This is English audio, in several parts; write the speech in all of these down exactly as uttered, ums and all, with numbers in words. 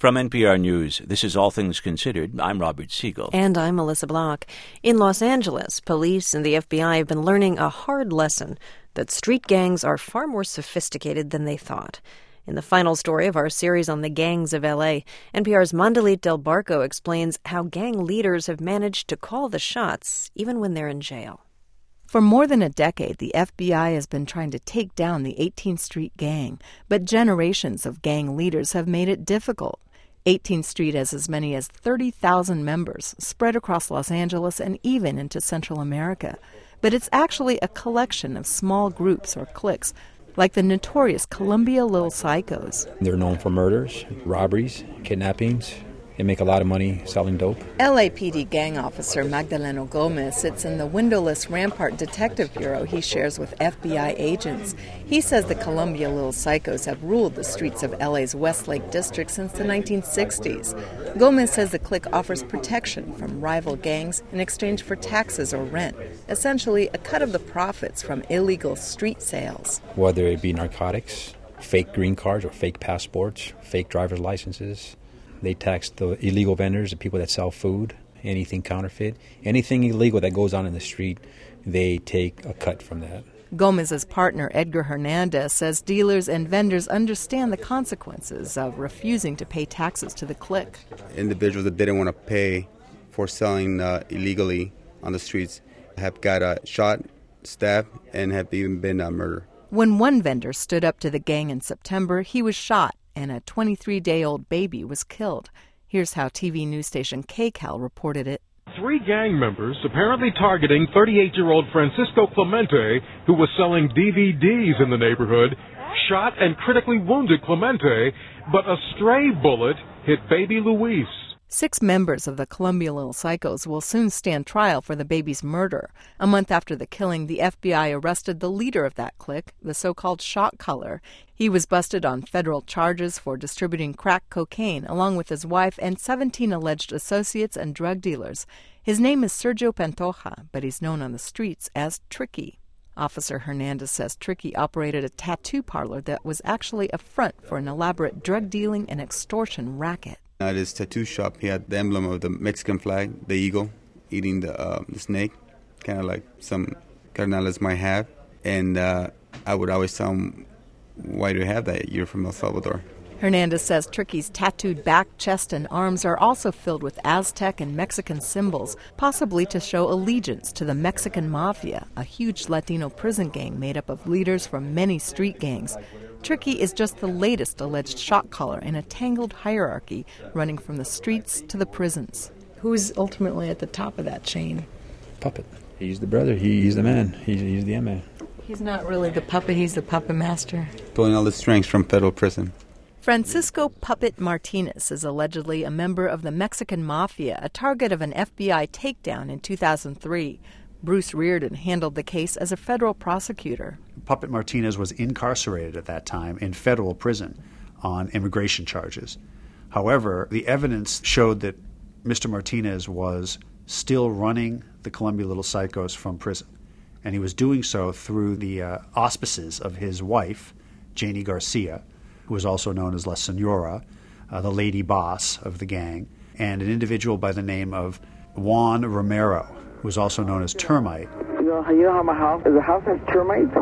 From N P R News, this is All Things Considered. I'm Robert Siegel. And I'm Melissa Block. In Los Angeles, police and the F B I have been learning a hard lesson that street gangs are far more sophisticated than they thought. In the final story of our series on the gangs of L A, N P R's Mondalit Del Barco explains how gang leaders have managed to call the shots even when they're in jail. For more than a decade, the F B I has been trying to take down the eighteenth Street Gang, but generations of gang leaders have made it difficult. eighteenth Street has as many as thirty thousand members spread across Los Angeles and even into Central America. But it's actually a collection of small groups or cliques, like the notorious Columbia Little Psychos. They're known for murders, robberies, kidnappings. They make a lot of money selling dope. L A P D gang officer Magdaleno Gomez sits in the windowless Rampart Detective Bureau he shares with F B I agents. He says the Columbia Little Psychos have ruled the streets of L A's Westlake district since the nineteen sixties. Gomez says the clique offers protection from rival gangs in exchange for taxes or rent, essentially a cut of the profits from illegal street sales. Whether it be narcotics, fake green cards or fake passports, fake driver's licenses. They tax the illegal vendors, the people that sell food, anything counterfeit. Anything illegal that goes on in the street, they take a cut from that. Gomez's partner, Edgar Hernandez, says dealers and vendors understand the consequences of refusing to pay taxes to the clique. Individuals that didn't want to pay for selling uh, illegally on the streets have got uh, shot, stabbed, and have even been uh, murdered. When one vendor stood up to the gang in September, he was shot, and a twenty-three-day-old baby was killed. Here's how T V news station K C A L reported it. Three gang members apparently targeting thirty-eight-year-old Francisco Clemente, who was selling D V Ds in the neighborhood, shot and critically wounded Clemente, but a stray bullet hit baby Luis. Six members of the Columbia Little Psychos will soon stand trial for the baby's murder. A month after the killing, the F B I arrested the leader of that clique, the so-called shot caller. He was busted on federal charges for distributing crack cocaine, along with his wife and seventeen alleged associates and drug dealers. His name is Sergio Pantoja, but he's known on the streets as Tricky. Officer Hernandez says Tricky operated a tattoo parlor that was actually a front for an elaborate drug dealing and extortion racket. At his tattoo shop, he had the emblem of the Mexican flag, the eagle, eating the, uh, the snake, kind of like some carnales might have. And uh, I would always tell him, why do you have that? You're from El Salvador. Hernandez says Tricky's tattooed back, chest, and arms are also filled with Aztec and Mexican symbols, possibly to show allegiance to the Mexican Mafia, a huge Latino prison gang made up of leaders from many street gangs. Tricky is just the latest alleged shot caller in a tangled hierarchy running from the streets to the prisons. Who's ultimately at the top of that chain? Puppet. He's the brother. He, he's the man. He's, he's the M-man. He's not really the puppet. He's the puppet master. Pulling all the strings from federal prison. Francisco Puppet Martinez is allegedly a member of the Mexican Mafia, a target of an F B I takedown in two thousand three. Bruce Reardon handled the case as a federal prosecutor. Puppet Martinez was incarcerated at that time in federal prison on immigration charges. However, the evidence showed that Mister Martinez was still running the Columbia Little Psychos from prison, and he was doing so through the uh, auspices of his wife, Janie Garcia, who was also known as La Senora, uh, the lady boss of the gang, and an individual by the name of Juan Romero, who was also known as Termite. You know, you know how my house, the house has termites?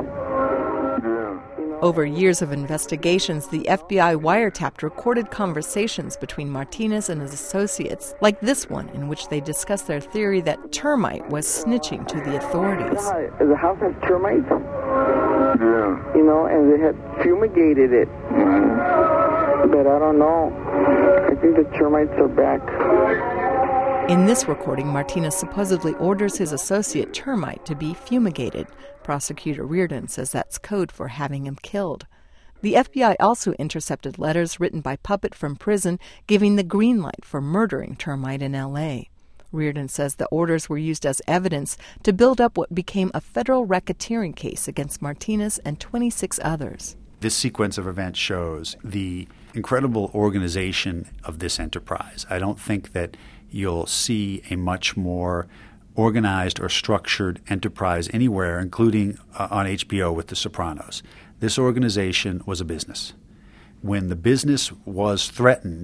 Over years of investigations, the F B I wiretapped recorded conversations between Martinez and his associates, like this one in which they discussed their theory that Termite was snitching to the authorities. You know the house has termites? Yeah. You know, and they had fumigated it. But I don't know. I think the termites are back. In this recording, Martinez supposedly orders his associate Termite to be fumigated. Prosecutor Reardon says that's code for having him killed. The F B I also intercepted letters written by Puppet from prison giving the green light for murdering Termite in L A. Reardon says the orders were used as evidence to build up what became a federal racketeering case against Martinez and twenty-six others. This sequence of events shows the incredible organization of this enterprise. I don't think that you'll see a much more organized or structured enterprise anywhere, including uh, on H B O with The Sopranos. This organization was a business. When the business was threatened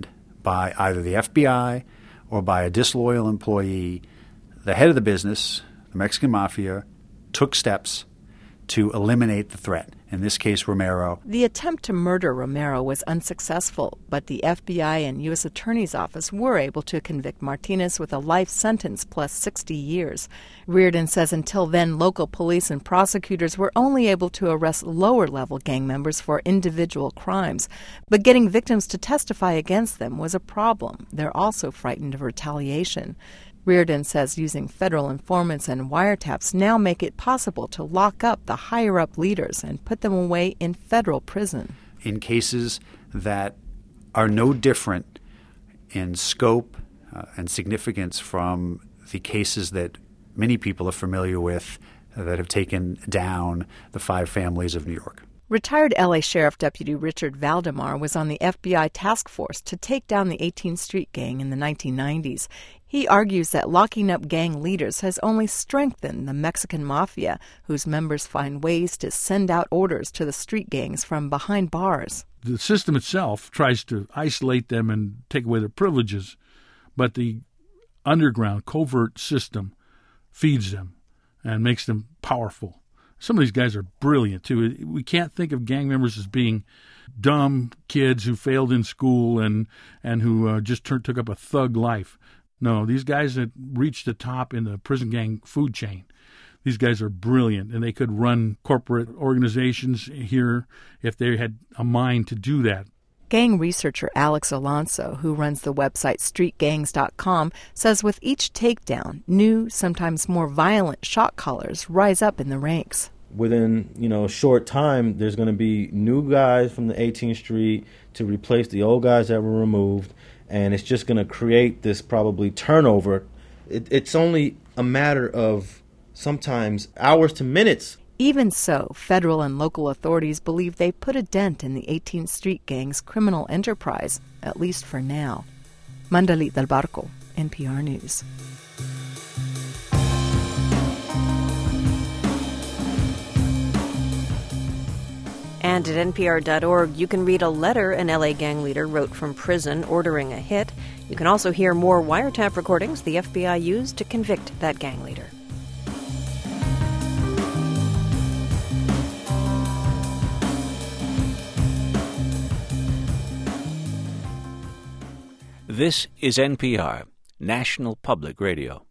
by either the F B I or by a disloyal employee, the head of the business, the Mexican Mafia, took steps to eliminate the threat. In this case, Romero. The attempt to murder Romero was unsuccessful, but the F B I and U S Attorney's Office were able to convict Martinez with a life sentence plus sixty years. Reardon says until then, local police and prosecutors were only able to arrest lower-level gang members for individual crimes. But getting victims to testify against them was a problem. They're also frightened of retaliation. Reardon says using federal informants and wiretaps now make it possible to lock up the higher-up leaders and put them away in federal prison. In cases that are no different in scope uh, and significance from the cases that many people are familiar with uh, that have taken down the five families of New York. Retired L A Sheriff Deputy Richard Valdemar was on the F B I task force to take down the eighteenth Street Gang in the nineteen nineties. He argues that locking up gang leaders has only strengthened the Mexican Mafia, whose members find ways to send out orders to the street gangs from behind bars. The system itself tries to isolate them and take away their privileges, but the underground, covert system feeds them and makes them powerful. Some of these guys are brilliant, too. We can't think of gang members as being dumb kids who failed in school and, and who uh, just turned, took up a thug life. No, these guys that reached the top in the prison gang food chain, these guys are brilliant, and they could run corporate organizations here if they had a mind to do that. Gang researcher Alex Alonso, who runs the website street gangs dot com, says with each takedown, new, sometimes more violent shot callers rise up in the ranks. Within, you know, a short time, there's going to be new guys from the eighteenth Street to replace the old guys that were removed, and it's just going to create this probably turnover. It, it's only a matter of sometimes hours to minutes. Even so, federal and local authorities believe they put a dent in the eighteenth Street Gang's criminal enterprise, at least for now. Mandalit Del Barco, N P R News. And at N P R dot org, you can read a letter an L A gang leader wrote from prison ordering a hit. You can also hear more wiretap recordings the F B I used to convict that gang leader. This is N P R, National Public Radio.